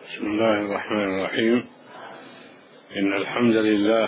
بسم الله الرحمن الرحيم. إن الحمد لله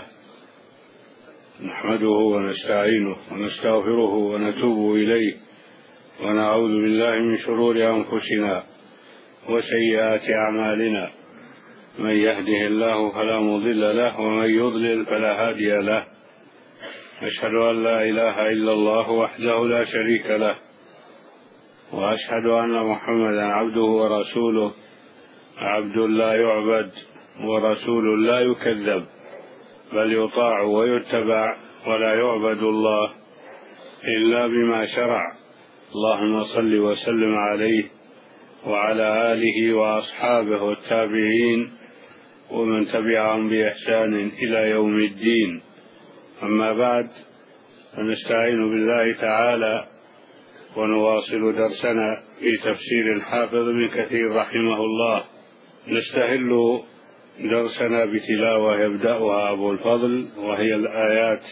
نحمده ونستعينه ونستغفره ونتوب إليه، ونعوذ بالله من شرور أنفسنا وسيئات أعمالنا. من يهده الله فلا مضل له، ومن يضلل فلا هادي له. أشهد أن لا إله إلا الله وحده لا شريك له، وأشهد أن محمدا عبده ورسوله، عبد لا يعبد ورسول لا يكذب، بل يطاع ويتبع، ولا يعبد الله إلا بما شرع. اللهم صل وسلم عليه وعلى آله وأصحابه والتابعين ومن تبعهم بإحسان إلى يوم الدين. أما بعد، فنستعين بالله تعالى ونواصل درسنا في تفسير الحافظ ابن كثير رحمه الله. نستهل درسنا بتلاوة يبدأها أبو الفضل، وهي الآيات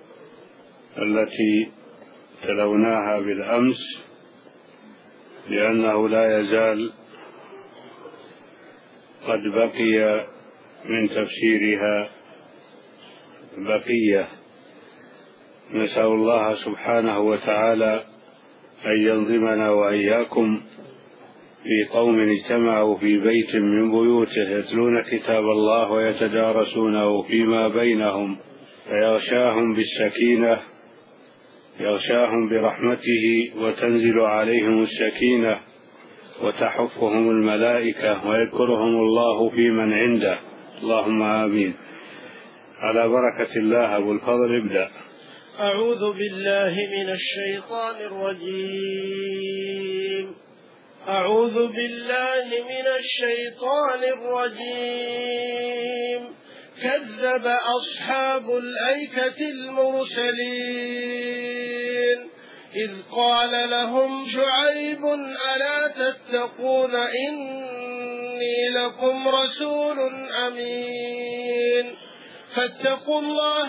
التي تلوناها بالأمس، لأنه لا يزال قد بقي من تفسيرها بقية. نسأل الله سبحانه وتعالى أن ينظمنا وإياكم في قوم اجتمعوا في بيت من بيوته يتلون كتاب الله ويتدارسونه فيما بينهم، فيغشاهم بالسكينة، يغشاهم برحمته وتنزل عليهم السكينة وتحفهم الملائكة ويذكرهم الله في من عنده. اللهم آمين. على بركة الله. أبو الفضل ابدأ. أعوذ بالله من الشيطان الرجيم. أعوذ بالله من الشيطان الرجيم. كذب أصحاب الأيكة المرسلين إذ قال لهم شعيب ألا تتقون إني لكم رسول أمين فاتقوا الله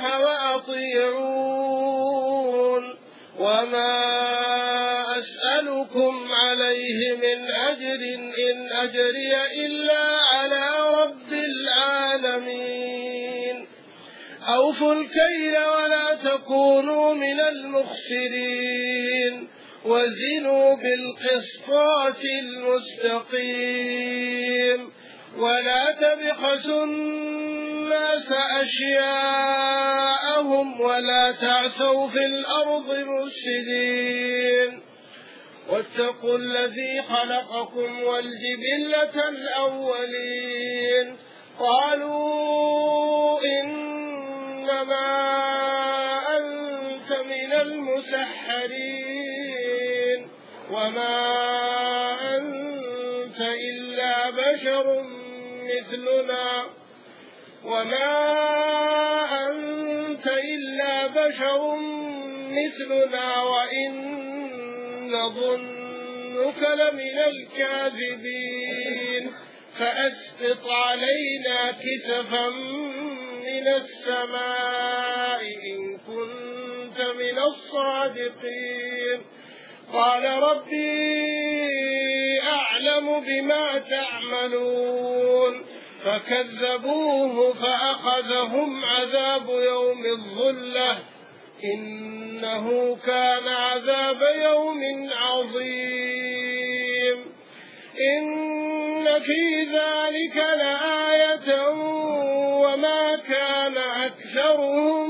وأطيعون وما أسألكم عليه من أجر إن أجري إلا على رب العالمين أوفوا الكيل ولا تكونوا من المخسرين وزنوا بالقسطاس المستقيم ولا تبخسوا الناس أشياءهم ولا تعثوا في الأرض مفسدين واتقوا الذي خلقكم والجبلة الأولين قالوا إنما أنت من المسحرين وما أنت إلا بشر مثلنا وإن نظنك لمن الكاذبين فأسقط علينا كسفا من السماء إن كنت من الصادقين قال ربي أعلم بما تعملون فكذبوه فأخذهم عذاب يوم الظلة إنه كان عذاب يوم عظيم إن في ذلك لآية وما كان أكثرهم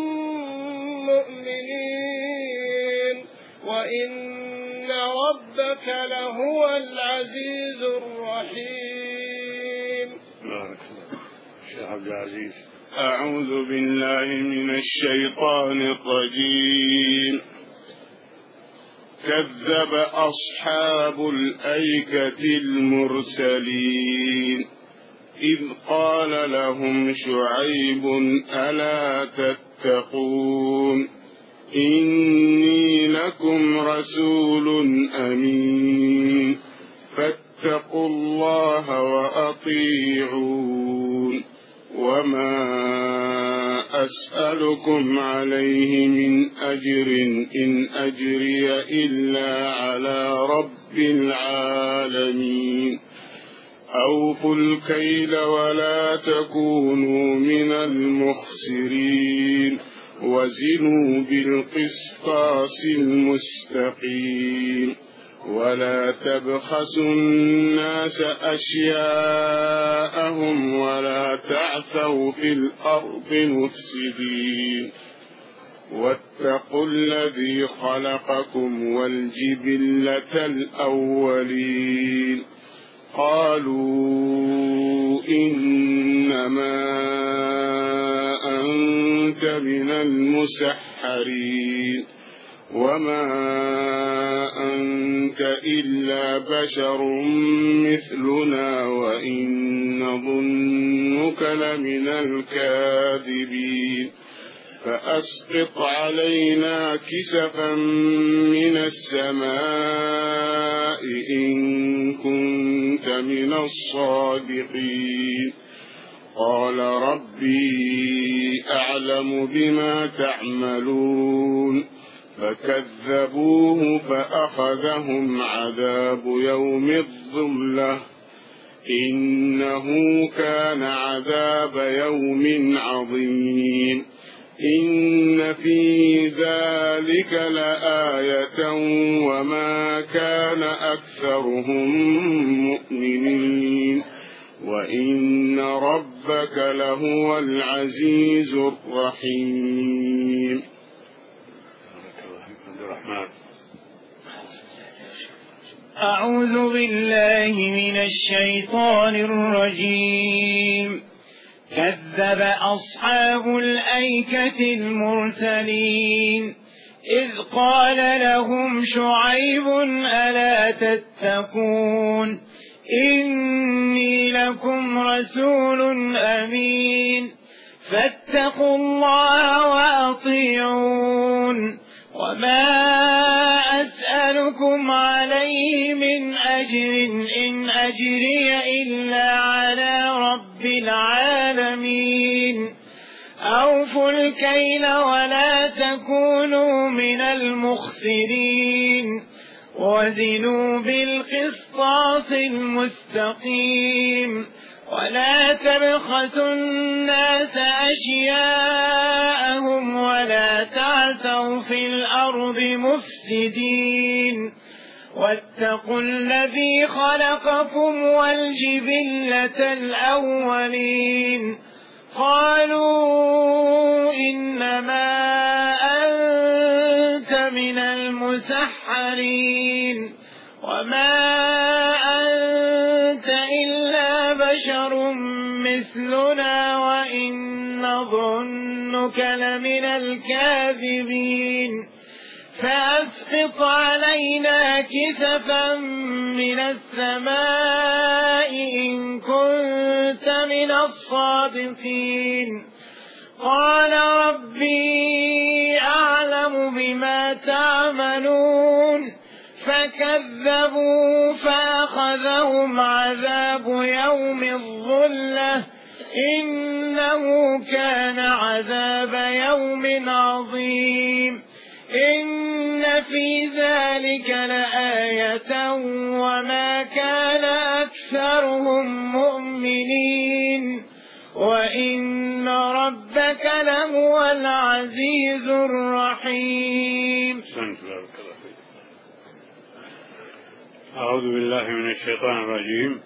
مؤمنين وإن ربك لهو العزيز الرحيم. شيخ عبد العزيز. أعوذ بالله من الشيطان الرجيم. كذب أصحاب الأيكة المرسلين إذ قال لهم شعيب ألا تتقون إني لكم رسول أمين فاتقوا الله وأطيعون وما أسألكم عليه من أجر إن أجري إلا على رب العالمين أوفوا الكيل ولا تكونوا من المخسرين وزنوا بالقسطاس المستقيم ولا تبخسوا الناس أشياءهم ولا تعثوا في الأرض مفسدين واتقوا الذي خلقكم والجبلة الأولين قالوا إنما أنت من المسحرين وما أنت إلا بشر مثلنا وإن نظنك لمن الكاذبين فأسقط علينا كسفا من السماء إن كنت من الصادقين قال ربي أعلم بما تعملون فكذبوه فأخذهم عذاب يوم الظلة إنه كان عذاب يوم عظيم إن في ذلك لآية وما كان أكثرهم مؤمنين وإن ربك لهو العزيز الرحيم. أعوذ بالله من الشيطان الرجيم. كذب أصحاب الأيكة المرسلين إذ قال لهم شعيب ألا تتقون إني لكم رسول أمين فاتقوا الله وأطيعون وما أسألكم عليه من أجر إن أجري إلا على رب العالمين أوفوا الكيل ولا تكونوا من المخسرين وزنوا بالقسطاس المستقيم ولا تبخسوا الناس أشياءهم ولا تعثوا في الأرض مفسدين واتقوا الذي خلقكم والجبلة الأولين قالوا إنما أنت من المسحرين وما أنت إلا بشر مثلنا وإن نظنك لمن الكاذبين فأسقط علينا كسفا من السماء إن كنت من الصادقين قال ربي أعلم بما تعملون فكذبوا فأخذهم عذاب يوم الظلة إنه كان عذاب يوم عظيم إن في ذلك لآية وما كان أكثرهم مؤمنين وإن ربك لهو العزيز الرحيم. أعوذ بالله من الشيطان الرجيم.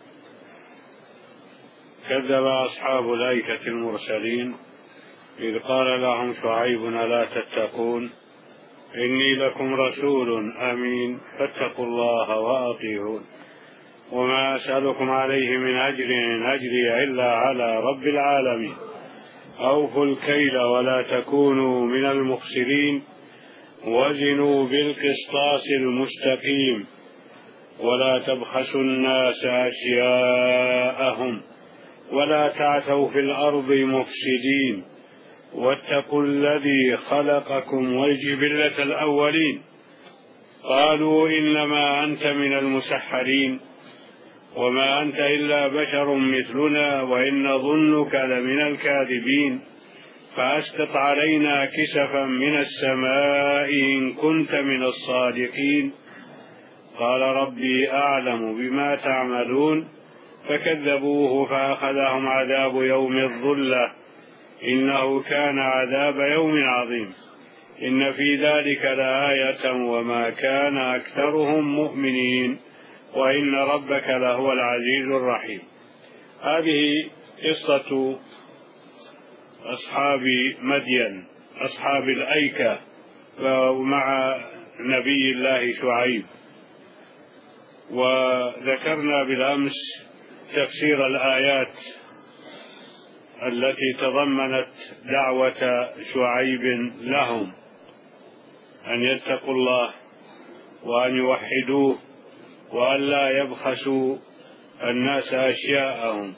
كذب أصحاب الأيكة المرسلين إذ قال لهم شعيب ألا تتقون إني لكم رسول أمين فاتقوا الله وأطيعون وما أسألكم عليه من أجر إن أجري إلا على رب العالمين أوفوا الكيل ولا تكونوا من المخسرين وزنوا بالقسطاس المستقيم ولا تبخسوا الناس أشياءهم ولا تعثوا في الأرض مفسدين واتقوا الذي خلقكم والجبلة الأولين قالوا إنما أنت من المسحرين وما أنت إلا بشر مثلنا وإن نظنك لمن الكاذبين فأسقط علينا كسفا من السماء إن كنت من الصادقين قال ربي أعلم بما تعملون فكذبوه فأخذهم عذاب يوم الظلة إنه كان عذاب يوم عظيم إن في ذلك لآية وما كان أكثرهم مؤمنين وإن ربك لهو العزيز الرحيم. هذه قصة أصحاب مدين أصحاب الأيكة مع نبي الله شعيب. وذكرنا بالأمس تفسير الآيات التي تضمنت دعوة شعيب لهم أن يتقوا الله وأن يوحدوه وأن لا يبخسوا الناس أشياءهم.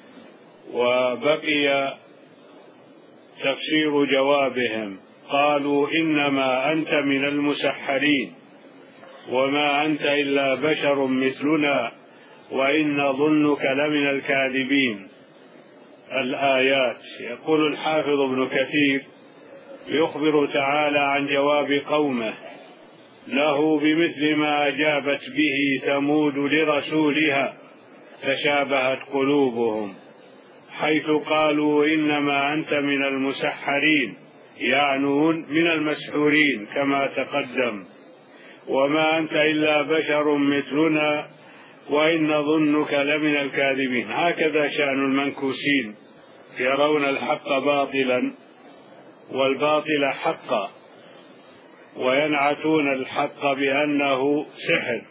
وبقي تفسير جوابهم، قالوا إنما أنت من المسحرين وما أنت إلا بشر مثلنا وإن ظنك لمن الكاذبين. الآيات. يقول الحافظ ابن كثير يخبر تعالى عن جواب قومه له بمثل ما أجابت به ثمود لرسولها تشابهت قلوبهم، حيث قالوا إنما أنت من المسحرين، يعنون من المسحورين كما تقدم، وما أنت إلا بشر مثلنا وإن ظنك لمن الكاذبين. هكذا شأن المنكوسين، يرون الحق باطلا والباطل حقا، وينعتون الحق بأنه سحر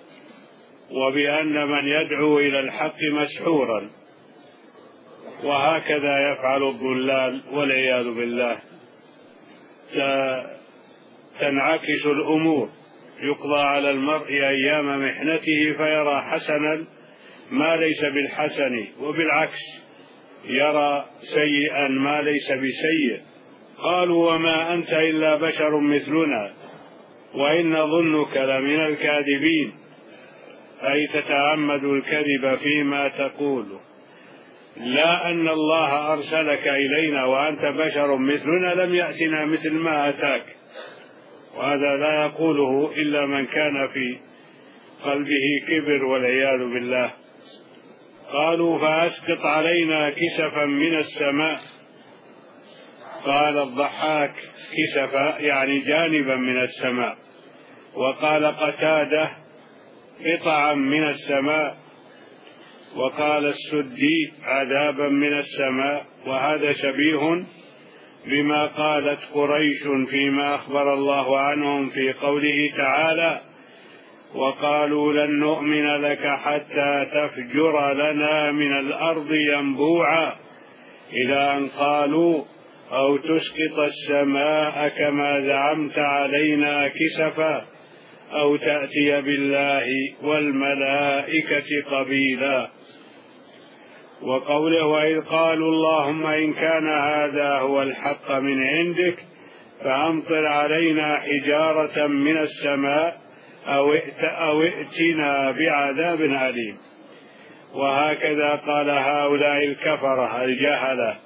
وبأن من يدعو إلى الحق مسحورا، وهكذا يفعل الضلال والعياذ بالله. تنعكس الأمور، يقضى على المرء أيام محنته فيرى حسنا ما ليس بالحسن، وبالعكس يرى سيئا ما ليس بسيء. قالوا وما أنت إلا بشر مثلنا وإن ظنك لمن الكاذبين، أي تتعمد الكذب فيما تقول، لا أن الله أرسلك إلينا وأنت بشر مثلنا لم يأتنا مثل ما أتاك. وهذا لا يقوله إلا من كان في قلبه كبر والعياذ بالله. قالوا فأسقط علينا كسفا من السماء. قال الضحاك كسفا يعني جانبا من السماء، وقال قتادة قطعا من السماء، وقال السدي عذابا من السماء. وهذا شبيه بما قالت قريش فيما أخبر الله عنهم في قوله تعالى وقالوا لن نؤمن لك حتى تفجر لنا من الأرض ينبوعا، إلى أن قالوا أو تسقط السماء كما زعمت علينا كسفا أو تأتي بالله والملائكة قبيلا. وقوله وإذ قالوا اللهم إن كان هذا هو الحق من عندك فأمطر علينا حجارة من السماء أو ائتنا بعذاب أليم. وهكذا قال هؤلاء الكفرة الجهلة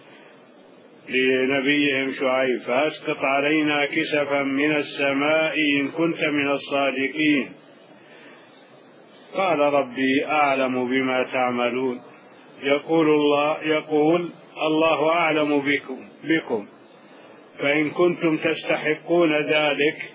لنبيهم شعيب فأسقط علينا كسفا من السماء إن كنت من الصادقين. قال ربي أعلم بما تعملون. يقول الله أعلم بكم فإن كنتم تستحقون ذلك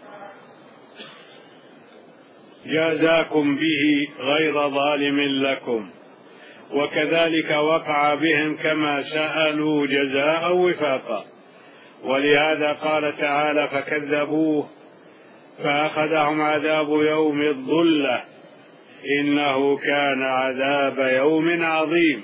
جازاكم به غير ظالم لكم، وكذلك وقع بهم كما سألوا جزاء وفاقا. ولهذا قال تعالى فكذبوه فأخذهم عذاب يوم الظلة إنه كان عذاب يوم عظيم.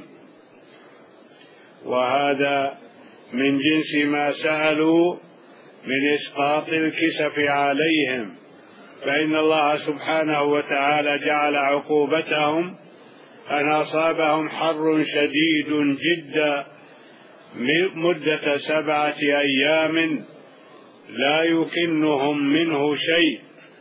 وهذا من جنس ما سألوا من إسقاط الكسف عليهم، فإن الله سبحانه وتعالى جعل عقوبتهم أن أصابهم حر شديد جدا مدة 7 أيام لا يكنهم منه شيء،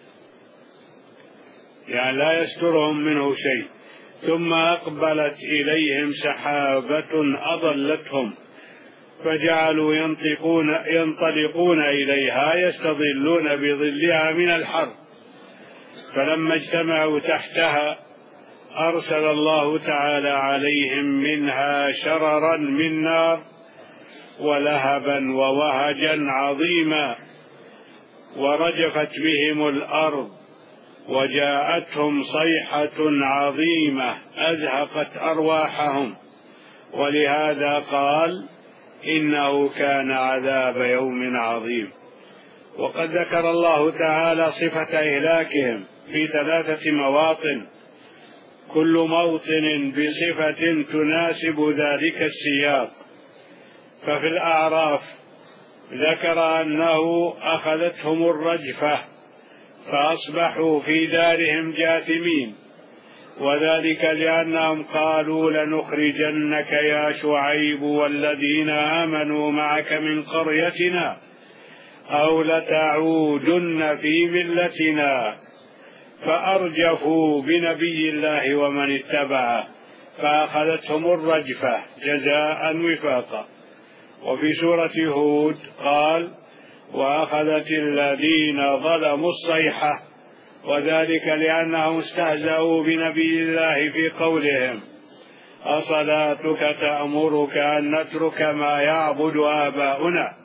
يعني لا يسترهم منه شيء، ثم أقبلت إليهم سحابة أضلتهم فجعلوا ينطلقون إليها يستظلون بظلها من الحر، فلما اجتمعوا تحتها أرسل الله تعالى عليهم منها شررا من نار ولهبا ووهجا عظيما، ورجفت بهم الأرض، وجاءتهم صيحة عظيمة أزهقت أرواحهم، ولهذا قال إنه كان عذاب يوم عظيم. وقد ذكر الله تعالى صفة إهلاكهم في 3 مواطن، كل موطن بصفة تناسب ذلك السياق. ففي الأعراف ذكر أنه أخذتهم الرجفة فأصبحوا في دارهم جاثمين، وذلك لأنهم قالوا لنخرجنك يا شعيب والذين آمنوا معك من قريتنا أو لتعودن في ملتنا، فأرجفوا بنبي الله ومن اتبعه فأخذتهم الرجفة جزاء وفاقا. وفي سورة هود قال وأخذت الذين ظلموا الصيحة، وذلك لأنهم استهزأوا بنبي الله في قولهم أصلاتك تأمرك أن نترك ما يعبد آباؤنا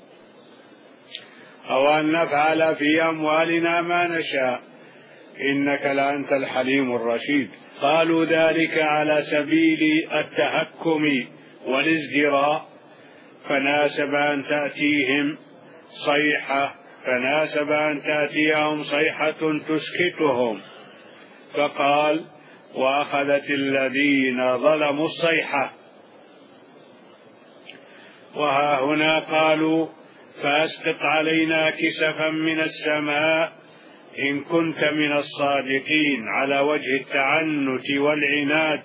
أو أن نفعل في أموالنا ما نشاء إنك لأنت الحليم الرشيد. قالوا ذلك على سبيل التهكم والازدراء، فناسب أن تأتيهم صيحة تسكتهم، فقال وأخذت الذين ظلموا الصيحة. وها هنا قالوا فأسقط علينا كسفا من السماء إن كنت من الصادقين، على وجه التعنت والعناد،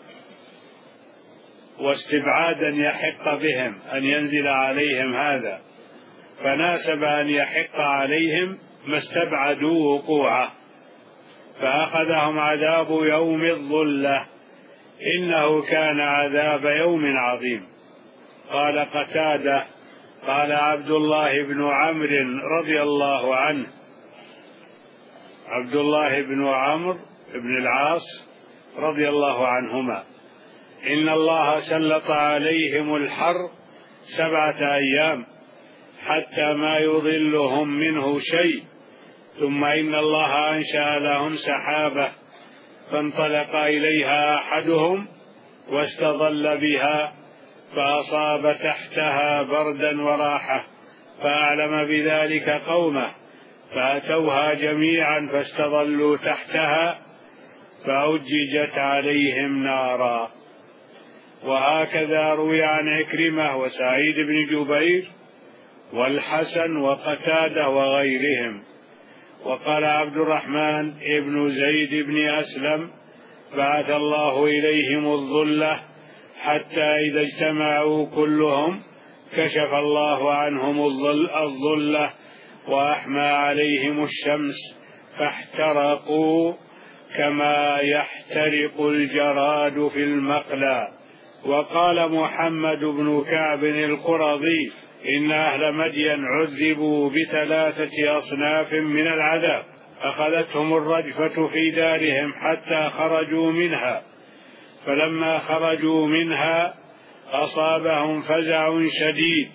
واستبعادا يحق بهم أن ينزل عليهم هذا، فناسب أن يحق عليهم ما استبعدوا وقوعه، فأخذهم عذاب يوم الظلة إنه كان عذاب يوم عظيم. قال قتادة قال عبد الله بن عمرو رضي الله عنه، عبد الله بن عمرو بن العاص رضي الله عنهما، إن الله سلط عليهم الحر 7 أيام حتى ما يظلهم منه شيء، ثم إن الله أنشأ لهم سحابة فانطلق إليها أحدهم واستظل بها فأصاب تحتها بردا وراحة، فأعلم بذلك قومه فأتوها جميعا فاستظلوا تحتها فأججت عليهم نارا. وهكذا روي عن عكرمة وسعيد بن جبير والحسن وقتادة وغيرهم. وقال عبد الرحمن ابن زيد بن أسلم بعث الله إليهم الظلة حتى إذا اجتمعوا كلهم كشف الله عنهم الظلة وأحمى عليهم الشمس فاحترقوا كما يحترق الجراد في المقلى. وقال محمد بن كعب القرظي إن أهل مدين عذبوا ب3 أصناف من العذاب، أخذتهم الرجفة في دارهم حتى خرجوا منها، فلما خرجوا منها أصابهم فزع شديد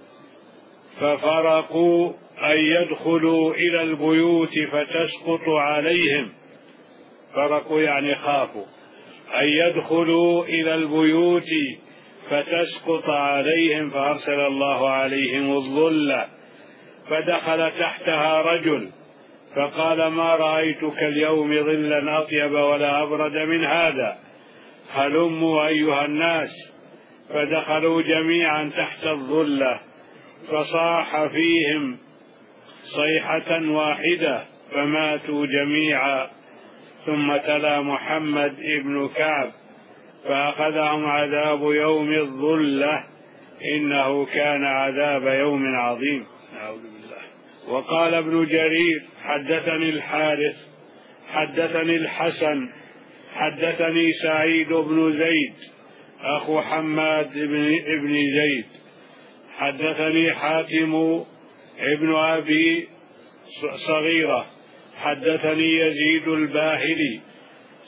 ففرقوا أن يدخلوا إلى البيوت فتسقط عليهم، فرقوا يعني خافوا أن يدخلوا إلى البيوت فتسقط عليهم، فأرسل الله عليهم الظلة فدخل تحتها رجل فقال ما رأيتك اليوم ظلا أطيب ولا أبرد من هذا، هلموا أيها الناس، فدخلوا جميعا تحت الظلة فصاح فيهم صيحة واحدة فماتوا جميعا. ثم تلا محمد ابن كعب فأخذهم عذاب يوم الظلة إنه كان عذاب يوم عظيم. أعوذ بالله. وقال ابن جرير حدثني الحارث حدثني الحسن حدثني سعيد بن زيد أخو حماد بن زيد حدثني حاتم ابن أبي صغيرة حدثني يزيد الباهلي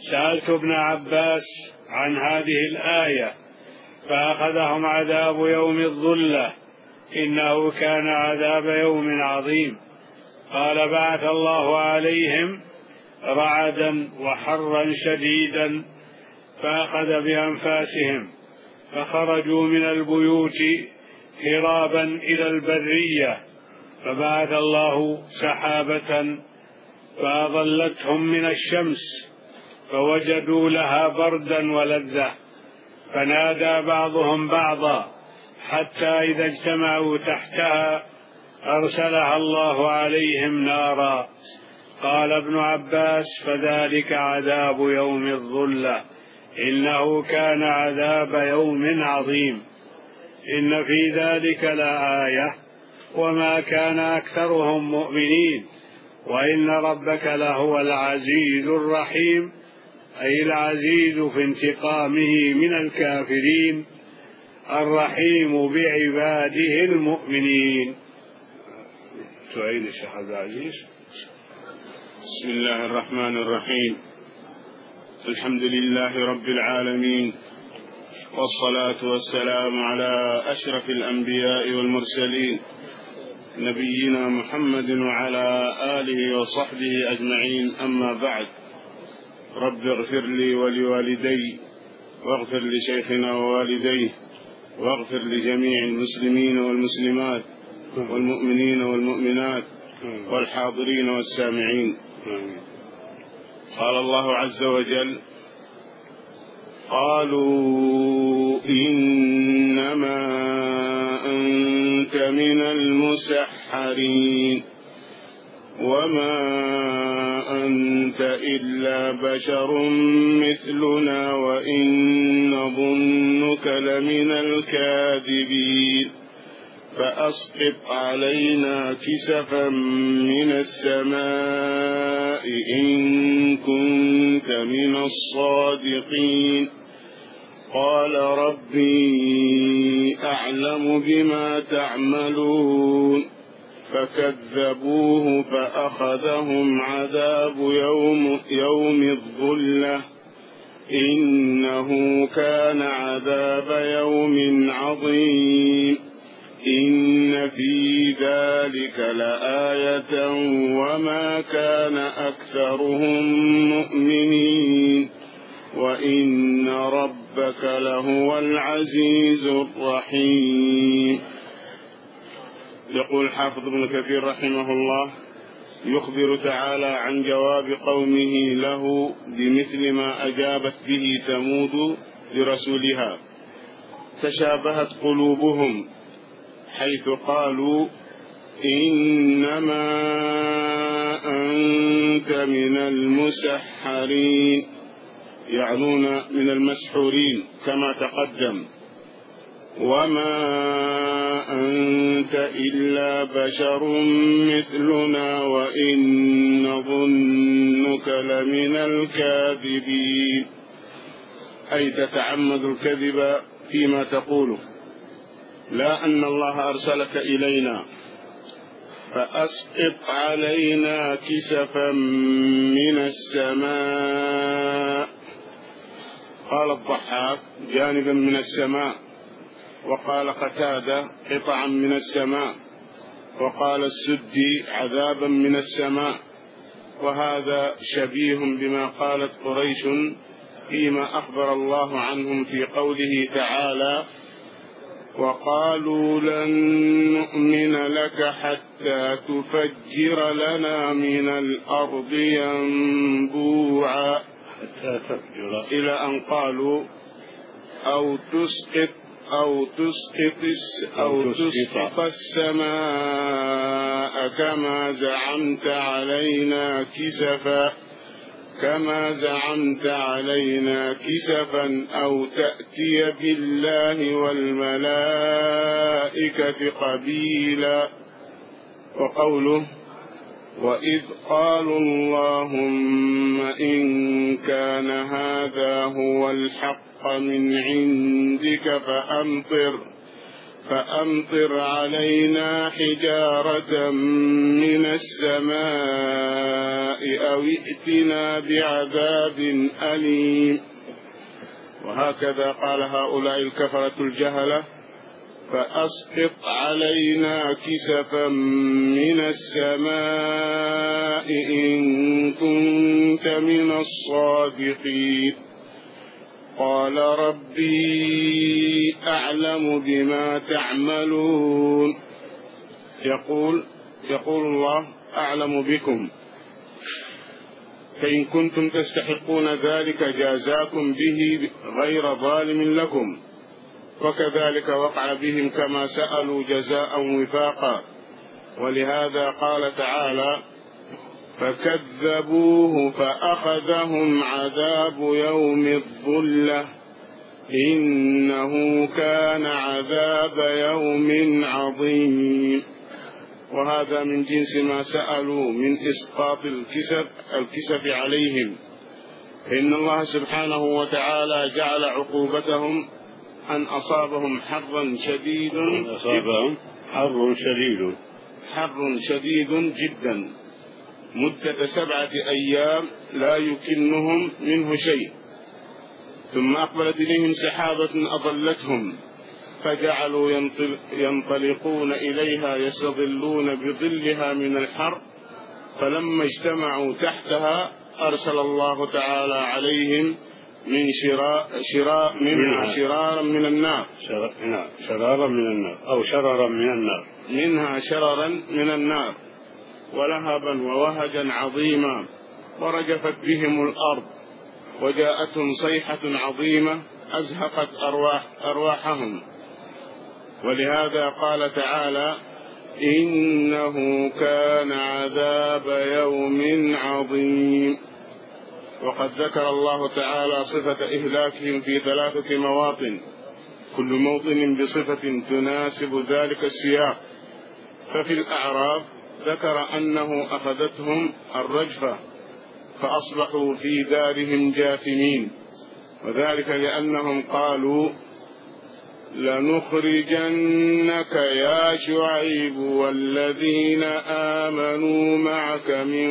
سألت ابن عباس عن هذه الآية فأخذهم عذاب يوم الظلة إنه كان عذاب يوم عظيم. قال بعث الله عليهم رعدا وحرا شديدا فأخذ بأنفاسهم فخرجوا من البيوت هرابا إلى البرية، فبعث الله سحابة فأظلتهم من الشمس فوجدوا لها بردا ولذة، فنادى بعضهم بعضا حتى إذا اجتمعوا تحتها أرسلها الله عليهم نارا. قال ابن عباس فذلك عذاب يوم الظلة إنه كان عذاب يوم عظيم. إن في ذلك لآية وما كان أكثرهم مؤمنين وإن ربك لهو العزيز الرحيم، أي العزيز في انتقامه من الكافرين الرحيم بعباده المؤمنين. سعيد الشيخ عبد العزيز. بسم الله الرحمن الرحيم. الحمد لله رب العالمين، والصلاة والسلام على أشرف الأنبياء والمرسلين نبينا محمد وعلى آله وصحبه أجمعين. أما بعد، رب اغفر لي ولوالدي واغفر لشيخنا ووالديه واغفر لجميع المسلمين والمسلمات والمؤمنين والمؤمنات والحاضرين والسامعين. قال الله عز وجل: قالوا إنما أنت من المسحرين وما أنت إلا بشر مثلنا وإن نظنك لمن الكاذبين فأسقط علينا كسفا من السماء إن كنت من الصادقين. قال ربي أعلم بما تعملون فكذبوه فأخذهم عذاب يوم الظلة إنه كان عذاب يوم عظيم. إن في ذلك لآية وما كان أكثرهم مؤمنين وإن ربك لهو العزيز الرحيم. يقول حافظ ابن كثير رحمه الله: يخبر تعالى عن جواب قومه له بمثل ما أجابت به ثمود لرسولها. تشابهت قلوبهم حيث قالوا إنما أنت من المسحرين، يعنون من المسحورين كما تقدم، وما أنت إلا بشر مثلنا وإن نظنك لمن الكاذبين، أي تتعمد الكذب فيما تقوله، لا أن الله أرسلك إلينا. فأسقط علينا كسفا من السماء. قال الضحاك جانبا من السماء، وقال قتادة قطعا من السماء، وقال السدي عذابا من السماء، وهذا شبيه بما قالت قريش فيما أخبر الله عنهم في قوله تعالى: وقالوا لن نؤمن لك حتى تفجر لنا من الأرض ينبوعا، إلى أن قالوا أو تسقط السماء كما زعمت علينا كسفا أو تأتي بالله والملائكة قبيلا. وقوله: وإذ قالوا اللهم إن كان هذا هو الحق من عندك فأمطر علينا حجارة من السماء أو ائتنا بعذاب أليم. وهكذا قال هؤلاء الكفرة الجهلة: فأسقط علينا كسفا من السماء إن كنت من الصادقين. قال ربي أعلم بما تعملون. يقول الله: أعلم بكم، فإن كنتم تستحقون ذلك جازاكم به غير ظالم لكم. وكذلك وقع بهم كما سألوا جزاء وفاقا. ولهذا قال تعالى: فكذبوه فأخذهم عذاب يوم الظلة إنه كان عذاب يوم عظيم. وهذا من جنس ما سألوا من إسقاط الكسف عليهم. إن الله سبحانه وتعالى جعل عقوبتهم أن أصابهم حر شديد جدا مدة 7 أيام لا يكنهم منه شيء، ثم أقبلت إليهم سحابة أظلتهم فجعلوا ينطلقون إليها يستظلون بظلها من الحر، فلما اجتمعوا تحتها أرسل الله تعالى عليهم من شرارا من النار منها شررا من النار ولهبا ووهجا عظيما، ورجفت بهم الأرض، وجاءتهم صيحة عظيمة أزهقت أرواحهم. ولهذا قال تعالى: إنه كان عذاب يوم عظيم. وقد ذكر الله تعالى صفة إهلاكهم في 3 مواطن، كل موطن بصفة تناسب ذلك السياق. ففي الأعراف ذكر أنه أخذتهم الرجفة فأصبحوا في دارهم جاثمين، وذلك لأنهم قالوا: لنخرجنك يا شعيب والذين آمنوا معك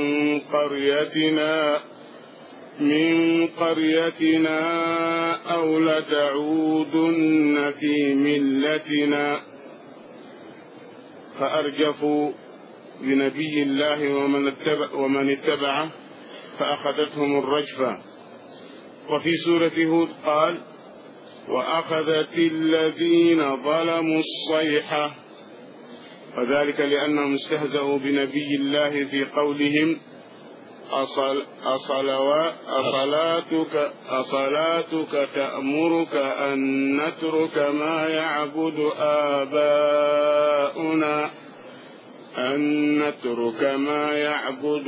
من قريتنا أو لتعودن في ملتنا. فأرجفوا بنبي الله ومن اتبعه فأخذتهم الرجفة. وفي سورة هود قال: وأخذت الذين ظلموا الصيحة، وذلك لأنهم استهزأوا بنبي الله في قولهم: أصلاتك تأمرك أن نترك ما يعبد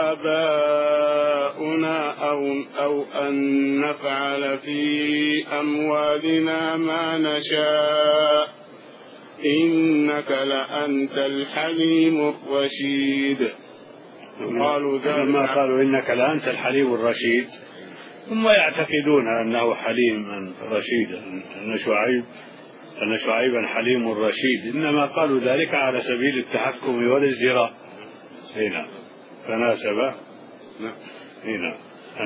آباؤنا أو أن نفعل في أموالنا ما نشاء إنك لأنت الحليم الرشيد. لما قالوا إنك لأنت الحليم الرشيد هم يعتقدون أنه حليم رشيد، أن شعيبا حليم رشيد، إنما قالوا ذلك على سبيل التحكم والازدراء. هنا فناسب. هنا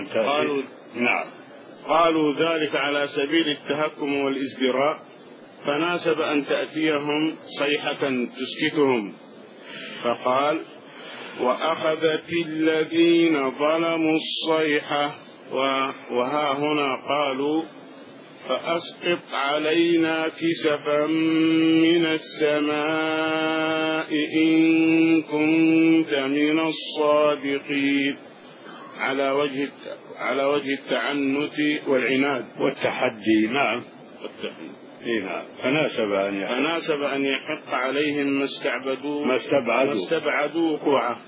قالوا ذلك على سبيل التحكم والازدراء، فناسب أن تأتيهم صيحة تسكتهم. فقال: وأخذت الذين ظلموا الصيحة. وها هنا قالوا: فأسقط علينا كسفا من السماء إن كنت من الصادقين، على وجه التعنت والعناد والتحدي. نعم. فناسب أن يحق عليهم ما استبعدوا وقوعه.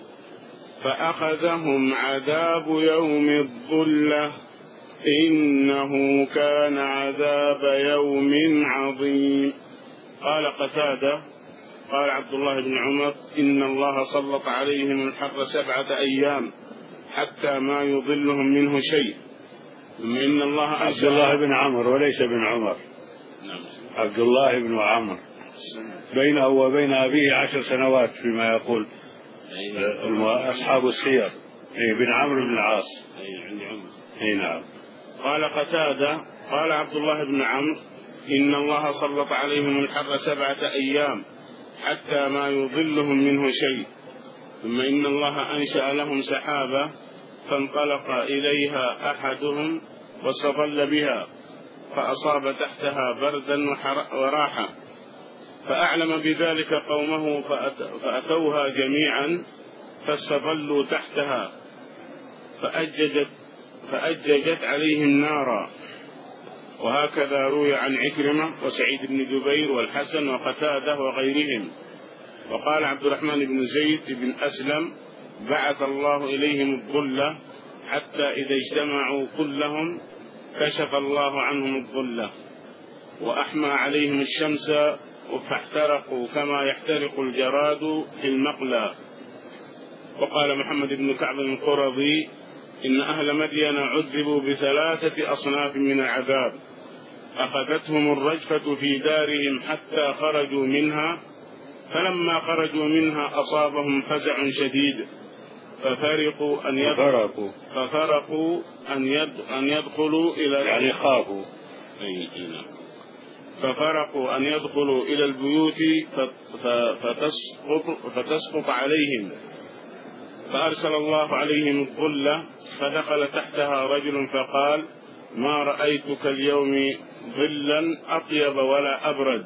فأخذهم عذاب يوم الظلة إنه كان عذاب يوم عظيم. قال قتادة قال عبد الله بن عمر: إن الله سلط عليهم الحر 7 أيام حتى ما يظلهم منه شيء. ثم إن الله عبد الله بن عمر وليس بن عمر. عبد الله بن عمرو بينه وبين أبيه 10 سنوات فيما يقول أصحاب السير. بن عمرو بن العاص. نعم. قال قتادة قال عبد الله بن عمرو إن الله سلط عليهم الحر 7 أيام حتى ما يضلهم منه شيء، ثم إن الله أنشأ لهم سحابة فانطلق إليها أحدهم واستظل بها فأصاب تحتها بردا وراحة، فأعلم بذلك قومه فأتوها جميعا فاستظلوا تحتها فأججت عليهم نارا. وهكذا روي عن عكرمة وسعيد بن جبير والحسن وقتادة وغيرهم. وقال عبد الرحمن بن زيد بن أسلم بعث الله إليهم الظلة حتى إذا اجتمعوا كلهم كشف الله عنهم الظلة وأحمى عليهم الشمس فاحترقوا كما يحترق الجراد في المقلى. وقال محمد بن كعب القرظي إن أهل مدين عذبوا ب3 أصناف من العذاب، أخذتهم الرجفة في دارهم حتى خرجوا منها، فلما خرجوا منها أصابهم فزع شديد ففرقوا أن يدخلوا إلى يعني خافوا ففرقوا أن يدخلوا إلى البيوت فتسقط عليهم، فأرسل الله عليهم الظلة فدخل تحتها رجل فقال ما رأيتك اليوم ظلا أطيب ولا أبرد،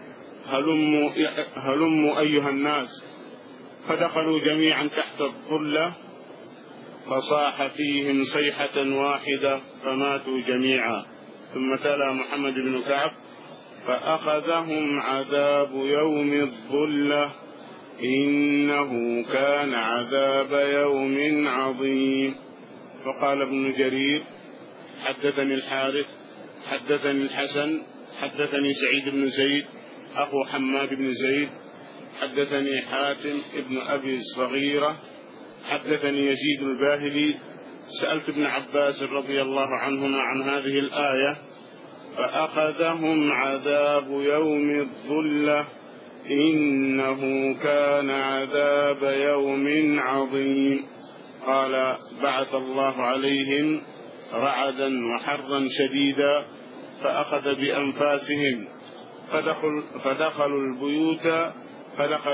هلموا أيها الناس، فدخلوا جميعا تحت الظلة فصاح فيهم صيحة واحدة فماتوا جميعا. ثم تلا محمد بن كعب فأخذهم عذاب يوم الظلة إنه كان عذاب يوم عظيم. فقال ابن جرير حدثني الحارث حدثني الحسن حدثني سعيد بن زيد أخو حماد بن زيد حدثني حاتم ابن أبي الصغيرة حدثني يزيد الباهلي سألت ابن عباس رضي الله عنهما عن هذه الآية فأخذهم عذاب يوم الظلة إنه كان عذاب يوم عظيم. قال بعث الله عليهم رعدا وحرا شديدا فأخذ بأنفاسهم فدخلوا البيوت فدخل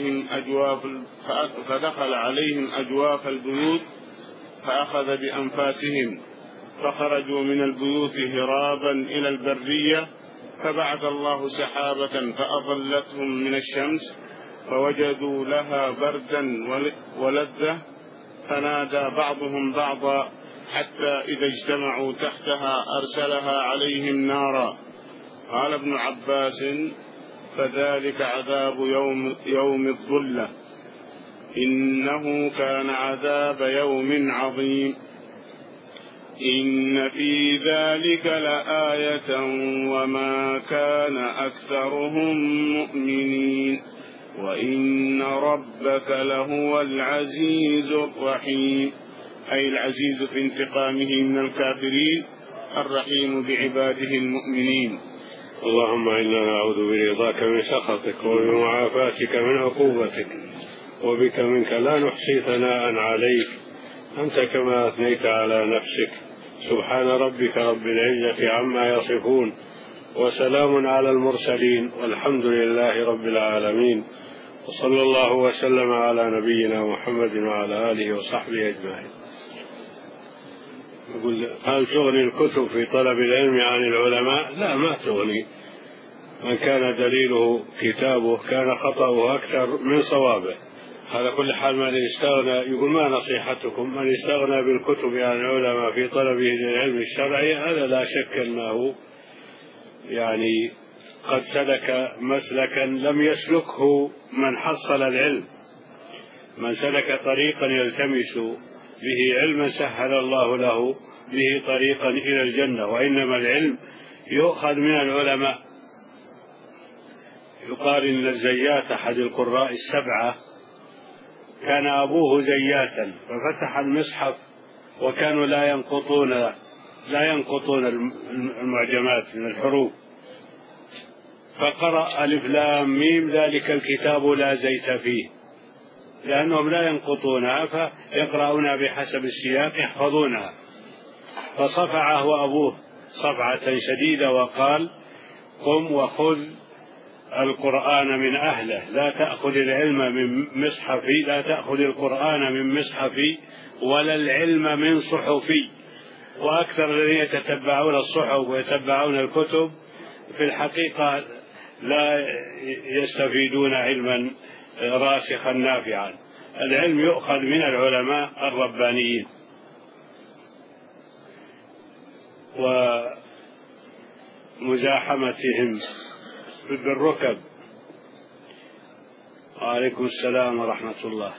عليهم أجواف البيوت فأخذ بأنفاسهم فخرجوا من البيوت هرابا إلى البرية، فبعث الله سحابة فأظلتهم من الشمس فوجدوا لها بردا ولذة، فنادى بعضهم بعضا حتى إذا اجتمعوا تحتها أرسلها عليهم نارا. قال ابن عباس فذلك عذاب يوم الظلة إنه كان عذاب يوم عظيم. إن في ذلك لآية وما كان أكثرهم مؤمنين وإن ربك لهو العزيز الرحيم، أي العزيز في انتقامه من الكافرين الرحيم بعباده المؤمنين. اللهم إنا نعوذ برضاك من سخطك وبمعافاتك من عقوبتك، وبك منك لا نحصي ثناء عليك أنت كما أثنيت على نفسك. سبحان ربك رب العزة عما يصفون وسلام على المرسلين والحمد لله رب العالمين، وصلى الله وسلم على نبينا محمد وعلى آله وصحبه أجمعين. يقول هل تغني الكتب في طلب العلم عن العلماء؟ لا، ما تغني. من كان دليله كتابه كان خطأه أكثر من صوابه. على كل حال من استغنى، يقول ما نصيحتكم؟ من استغنى بالكتب عن العلماء في طلبه للعلم الشرعي هذا لا شك أنه يعني قد سلك مسلكا لم يسلكه من حصل العلم. من سلك طريقا يلتمس به علما سهل الله له به طريقا إلى الجنة. وإنما العلم يؤخذ من العلماء. يقال إن الزيات أحد القراء السبعة كان أبوه زياتا ففتح المصحف وكانوا لا ينقطون المعجمات من الحروف، فقرأ ألف لام ميم ذلك الكتاب لا زيت فيه، لأنهم لا ينقطونها فيقرؤونها بحسب السياق يحفظونها. فصفعه أبوه صفعة شديدة وقال: قم وخذ القرآن من أهله، لا تأخذ العلم من مصحفي، لا تأخذ القرآن من مصحفي ولا العلم من صحفي. وأكثر الذين يتتبعون الصحف ويتبعون الكتب في الحقيقة لا يستفيدون علما راسخا نافعا. العلم يؤخذ من العلماء الربانيين. ومزاحمتهم بالركب. وعليكم السلام ورحمة الله.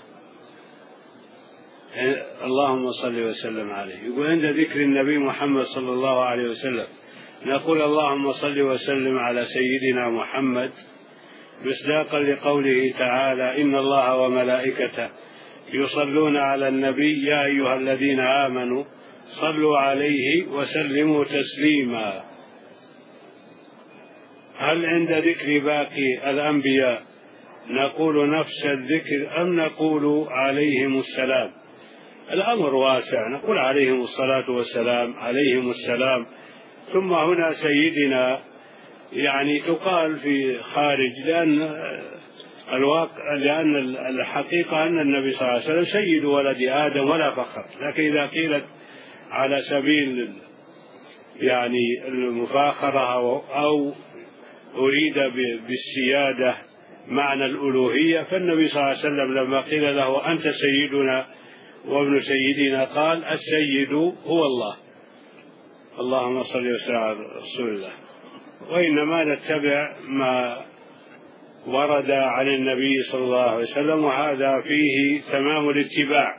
اللهم صل وسلم عليه. يقول: عند ذكر النبي محمد صلى الله عليه وسلم نقول: اللهم صل وسلم على سيدنا محمد، مصداقا لقوله تعالى: إن الله وملائكته يصلون على النبي يا أيها الذين آمنوا صلوا عليه وسلموا تسليما. هل عند ذكر باقي الأنبياء نقول نفس الذكر أم نقول عليهم السلام؟ الأمر واسع، نقول عليهم الصلاة والسلام، عليهم السلام. ثم هنا سيدنا يعني تقال في خارج، لأن الحقيقة أن النبي صلى الله عليه وسلم سيد ولد آدم ولا فخر. لكن إذا قيلت على سبيل يعني المفاخرة أو أريد بالسيادة معنى الألوهية، فالنبي صلى الله عليه وسلم لما قيل له: أنت سيدنا وابن سيدنا، قال: السيد هو الله. اللهم صل وسلم على رسول الله. وإنما نتبع ما ورد عن النبي صلى الله عليه وسلم، وهذا فيه تمام الاتباع.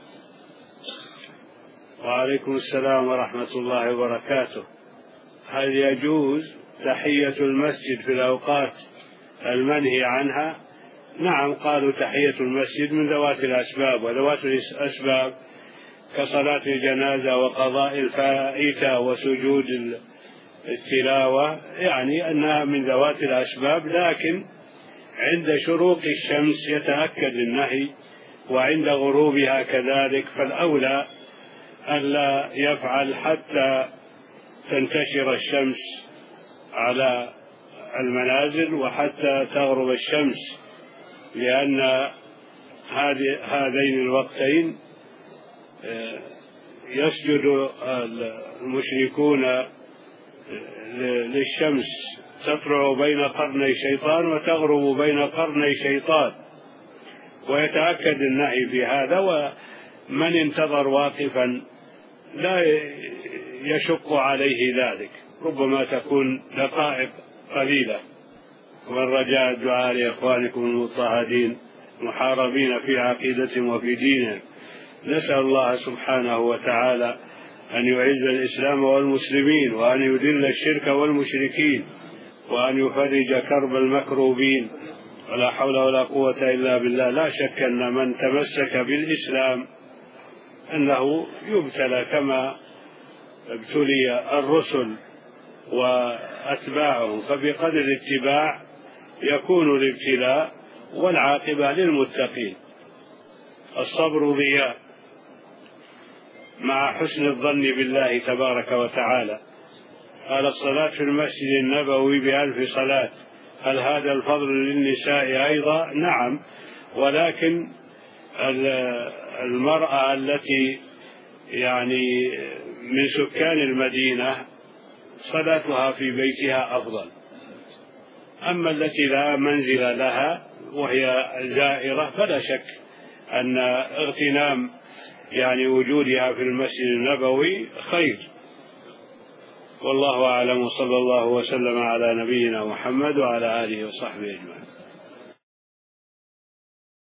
وعليكم السلام ورحمة الله وبركاته. هل يجوز تحية المسجد في الأوقات المنهي عنها؟ نعم، قالوا تحية المسجد من ذوات الأسباب، وذوات الأسباب كصلاة الجنازة وقضاء الفائتة وسجود التلاوة، يعني أنها من ذوات الأسباب. لكن عند شروق الشمس يتأكد النهي، وعند غروبها كذلك، فالأولى ألا يفعل حتى تنتشر الشمس على المنازل وحتى تغرب الشمس، لأن هذين الوقتين يسجد المشركون للشمس، تطلع بين قرني شيطان وتغرب بين قرني شيطان، ويتأكد النهي في هذا. ومن انتظر واقفا لا يشق عليه ذلك، ربما تكون دقائق قليلة. والرجاء الدعاء لإخوانكم المضطهدين محاربين في عقيدتهم وفي دينهم. نسأل الله سبحانه وتعالى أن يعز الإسلام والمسلمين، وأن يذل الشرك والمشركين، وأن يفرج كرب المكروبين، ولا حول ولا قوة إلا بالله. لا شك أن من تمسك بالإسلام أنه يبتلى كما ابتلي الرسل وأتباعهم، فبقدر الاتباع يكون الابتلاء، والعاقبة للمتقين. الصبر ضياء مع حسن الظن بالله تبارك وتعالى. قال: الصلاة في المسجد النبوي ب1000 صلاة. هل هذا الفضل للنساء أيضا؟ نعم، ولكن المرأة التي يعني من سكان المدينة صلاتها في بيتها أفضل. أما التي لا منزل لها وهي زائرة فلا شك أن اغتنام يعني وجودها في المسجد النبوي خير. والله أعلم، صلى الله وسلم على نبينا محمد وعلى آله وصحبه أجمعين.